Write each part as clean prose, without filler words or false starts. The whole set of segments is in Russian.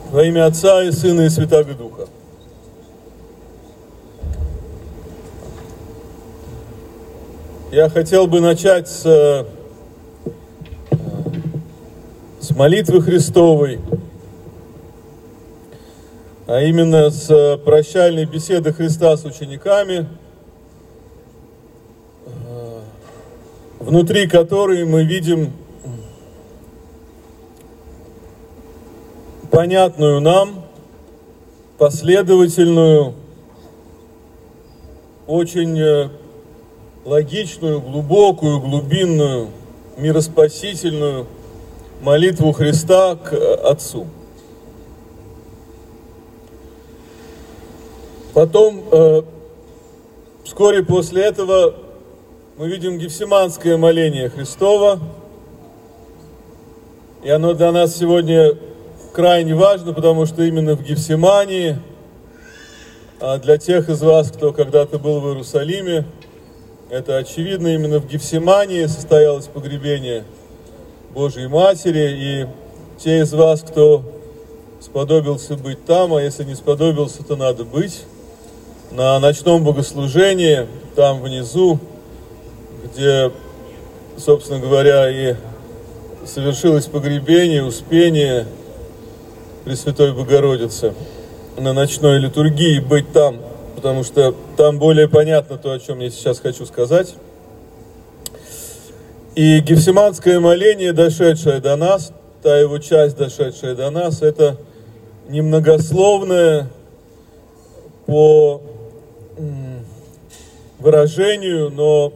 Во имя Отца и Сына и Святаго Духа. Я хотел бы начать с молитвы Христовой, а именно с прощальной беседы Христа с учениками, внутри которой мы видим понятную нам, последовательную, очень логичную, глубокую, глубинную, мироспасительную молитву Христа к Отцу. Потом, вскоре после этого, мы видим Гефсиманское моление Христова, и оно для нас сегодня крайне важно, потому что именно в Гефсимании, а для тех из вас, кто когда-то был в Иерусалиме, это очевидно, именно в Гефсимании состоялось погребение Божьей Матери, и те из вас, кто сподобился быть там, а если не сподобился, то надо быть, на ночном богослужении, там внизу, где, собственно говоря, и совершилось погребение, успение Пресвятой Богородицы, на ночной литургии быть там, потому что там более понятно то, о чем я сейчас хочу сказать. И Гефсиманское моление, дошедшее до нас, та его часть, дошедшая до нас, это немногословное по выражению, но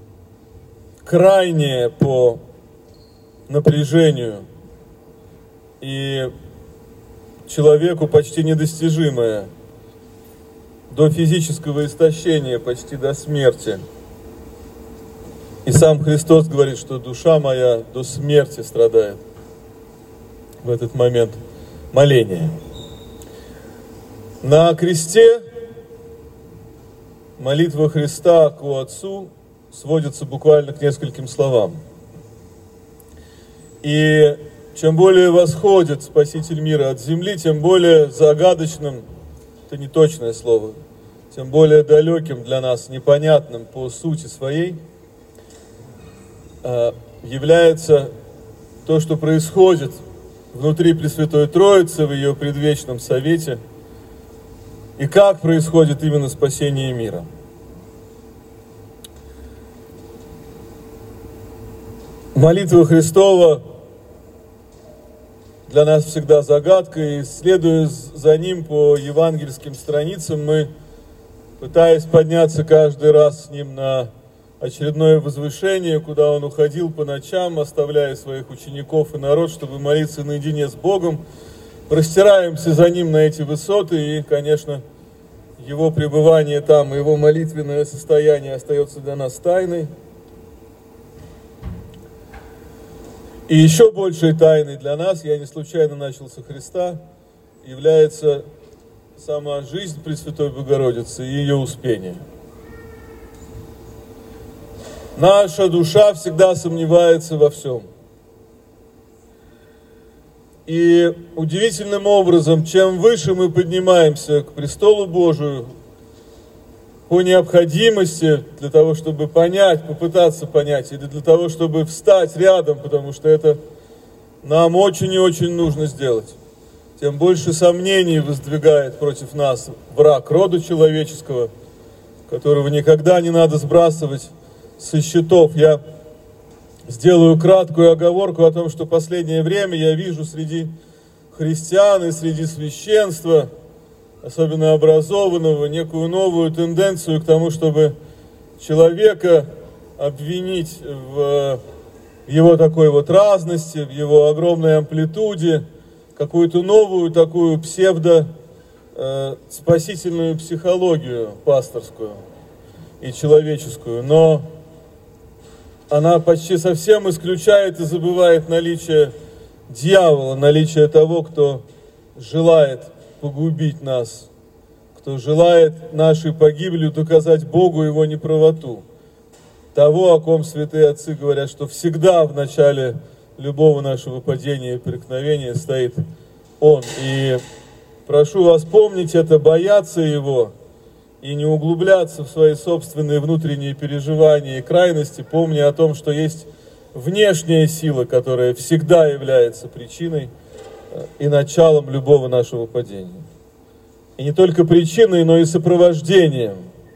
крайнее по напряжению и человеку почти недостижимое, до физического истощения, почти до смерти. И сам Христос говорит, что душа моя до смерти страдает в этот момент моления. На кресте молитва Христа к Отцу сводится буквально к нескольким словам. И чем более восходит Спаситель мира от земли, тем более загадочным, это не точное слово, тем более далеким для нас, непонятным по сути своей, является то, что происходит внутри Пресвятой Троицы в ее предвечном совете, и как происходит именно спасение мира. Молитва Христова для нас всегда загадка, и следуя за ним по евангельским страницам, мы, пытаясь подняться каждый раз с ним на очередное возвышение, куда он уходил по ночам, оставляя своих учеников и народ, чтобы молиться наедине с Богом, простираемся за ним на эти высоты, и, конечно, его пребывание там, его молитвенное состояние остается для нас тайной. И еще большей тайной для нас, я не случайно начал со Христа, является сама жизнь Пресвятой Богородицы и ее успение. Наша душа всегда сомневается во всем. И удивительным образом, чем выше мы поднимаемся к престолу Божию, по необходимости, для того, чтобы понять, попытаться понять, или для того, чтобы встать рядом, потому что это нам очень и очень нужно сделать, тем больше сомнений воздвигает против нас враг рода человеческого, которого никогда не надо сбрасывать со счетов. Я сделаю краткую оговорку о том, что в последнее время я вижу среди христиан и среди священства, особенно образованного, некую новую тенденцию к тому, чтобы человека обвинить в его такой вот разности, в его огромной амплитуде, какую-то новую такую псевдо-спасительную психологию пасторскую и человеческую. Но она почти совсем исключает и забывает наличие дьявола, наличие того, кто желает погубить нас, кто желает нашей погибелью доказать Богу его неправоту. Того, о ком святые отцы говорят, что всегда в начале любого нашего падения и преткновения стоит Он. И прошу вас помнить это, бояться Его и не углубляться в свои собственные внутренние переживания и крайности, помня о том, что есть внешняя сила, которая всегда является причиной и началом любого нашего падения. И не только причиной, но и сопровождением.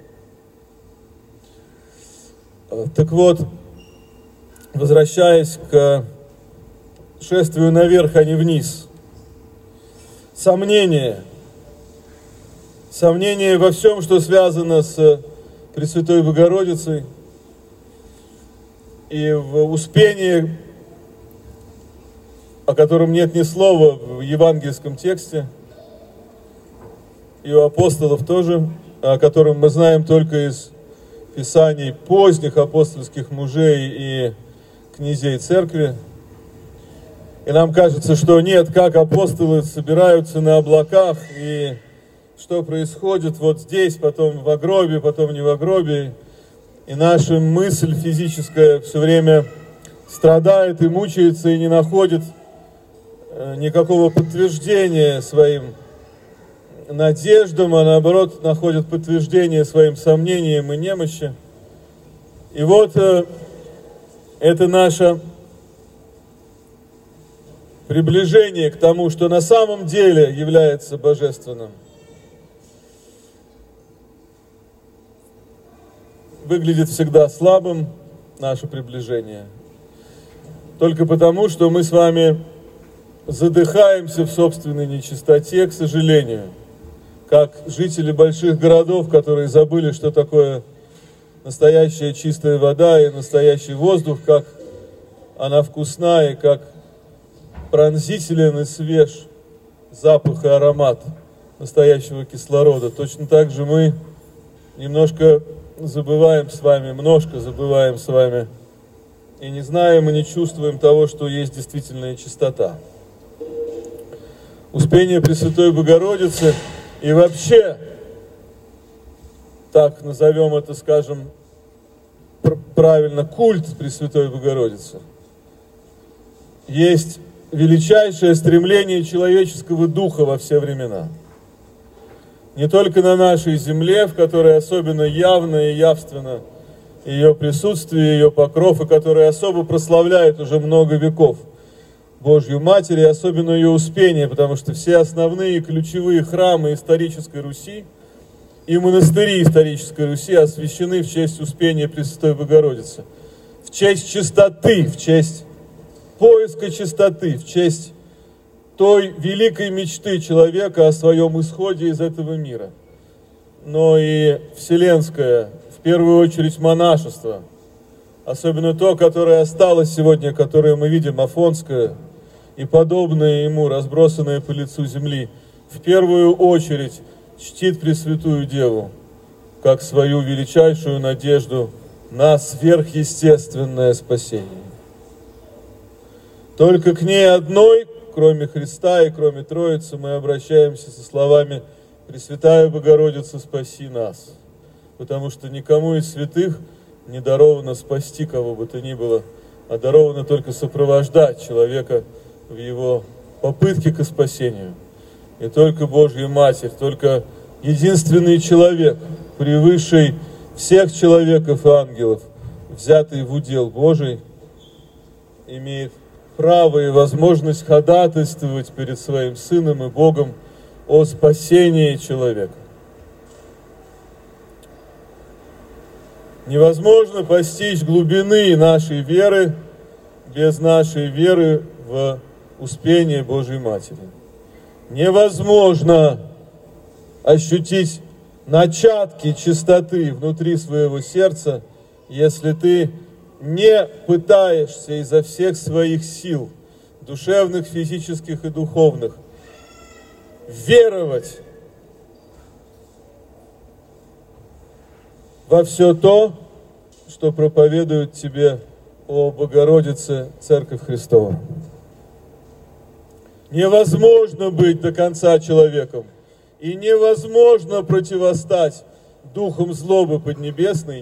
Так вот, возвращаясь к шествию наверх, а не вниз. Сомнение во всем, что связано с Пресвятой Богородицей, и в Успении, о котором нет ни слова в евангельском тексте, и у апостолов тоже, о котором мы знаем только из писаний поздних апостольских мужей и князей церкви. И нам кажется, что нет, как апостолы собираются на облаках, и что происходит вот здесь, потом в гробе, потом не в гробе. И наша мысль физическая все время страдает и мучается, и не находит никакого подтверждения своим надеждам, а наоборот находит подтверждение своим сомнениям и немощи. И вот это наше приближение к тому, что на самом деле является божественным, выглядит всегда слабым, наше приближение. Только потому, что мы с вами задыхаемся в собственной нечистоте, к сожалению, как жители больших городов, которые забыли, что такое настоящая чистая вода и настоящий воздух, как она вкусна и как пронзителен и свеж запах и аромат настоящего кислорода. Точно так же мы немножко забываем с вами, немножко забываем с вами и не знаем и не чувствуем того, что есть действительная чистота. Успение Пресвятой Богородицы и вообще, так назовем это, скажем, правильно, культ Пресвятой Богородицы, есть величайшее стремление человеческого духа во все времена. Не только на нашей земле, в которой особенно явно и явственно ее присутствие, ее покров, и которая особо прославляет уже много веков Божью Матерь, и особенно ее Успение, потому что все основные ключевые храмы исторической Руси и монастыри исторической Руси освящены в честь Успения Пресвятой Богородицы, в честь чистоты, в честь поиска чистоты, в честь той великой мечты человека о своем исходе из этого мира. Но и вселенское, в первую очередь монашество, особенно то, которое осталось сегодня, которое мы видим, афонское и подобное ему, разбросанное по лицу земли, в первую очередь чтит Пресвятую Деву как свою величайшую надежду на сверхъестественное спасение. Только к ней одной, кроме Христа и кроме Троицы, мы обращаемся со словами «Пресвятая Богородица, спаси нас», потому что никому из святых не даровано спасти кого бы то ни было, а даровано только сопровождать человека в его попытке к спасению. И только Божья Матерь, только единственный человек, превысший всех человеков и ангелов, взятый в удел Божий, имеет право и возможность ходатайствовать перед своим Сыном и Богом о спасении человека. Невозможно постичь глубины нашей веры без нашей веры в Успение Божьей Матери. Невозможно ощутить начатки чистоты внутри своего сердца, если ты не пытаешься изо всех своих сил, душевных, физических и духовных, веровать во все то, что проповедует тебе о Богородице Церковь Христова. Невозможно быть до конца человеком, и невозможно противостать духом злобы поднебесной,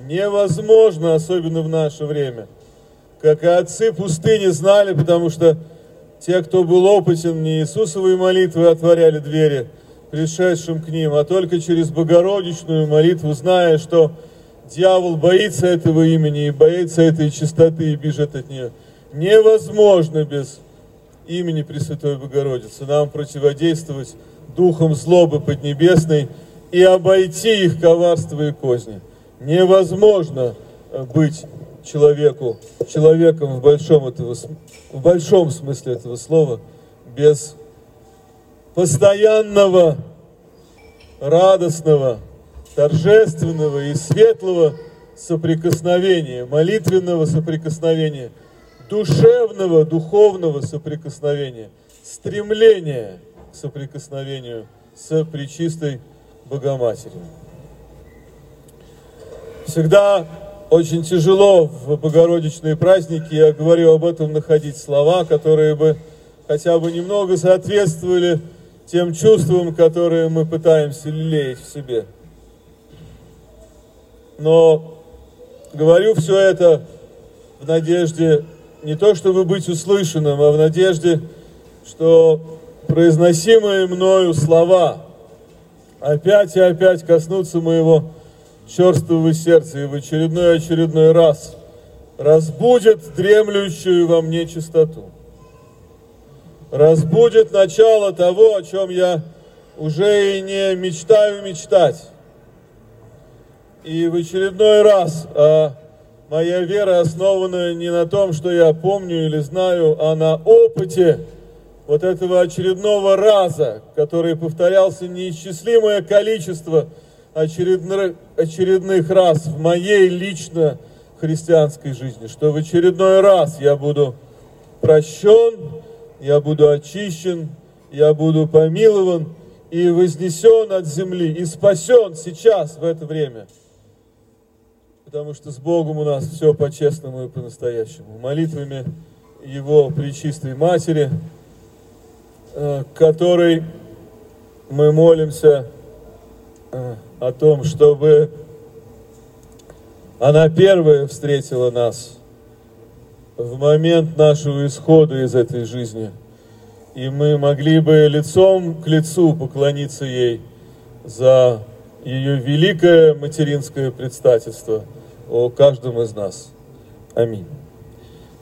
невозможно, особенно в наше время. Как и отцы пустыни знали, потому что Те, кто был опытен, не Иисусовой молитвой отворяли двери пришедшим к ним, а только через Богородичную молитву, зная, что дьявол боится этого имени и боится этой чистоты и бежит от нее. Невозможно без имени Пресвятой Богородицы нам противодействовать духом злобы поднебесной и обойти их коварство и козни. Невозможно быть человеком в большом смысле этого слова без постоянного, радостного, торжественного и светлого соприкосновения, молитвенного соприкосновения, душевного, духовного соприкосновения, стремления к соприкосновению с Пречистой Богоматерью. Всегда очень тяжело в богородичные праздники, я говорю об этом, находить слова, которые бы хотя бы немного соответствовали тем чувствам, которые мы пытаемся лелеять в себе. Но говорю все это в надежде не то чтобы быть услышанным, а в надежде, что произносимые мною слова опять и опять коснутся моего черствого сердца и в очередной раз разбудит дремлющую во мне чистоту. Разбудит начало того, о чем я уже и не мечтаю мечтать. И в очередной раз моя вера основана не на том, что я помню или знаю, а на опыте вот этого очередного раза, который повторялся неисчислимое количество очередных раз в моей лично христианской жизни, что в очередной раз я буду прощен, я буду очищен, я буду помилован и вознесен от земли, и спасен сейчас, в это время. Потому что с Богом у нас все по-честному и по-настоящему. Молитвами Его Пречистой Матери, которой мы молимся о том, чтобы она первая встретила нас в момент нашего исхода из этой жизни, и мы могли бы лицом к лицу поклониться ей за ее великое материнское предстательство о каждом из нас. Аминь.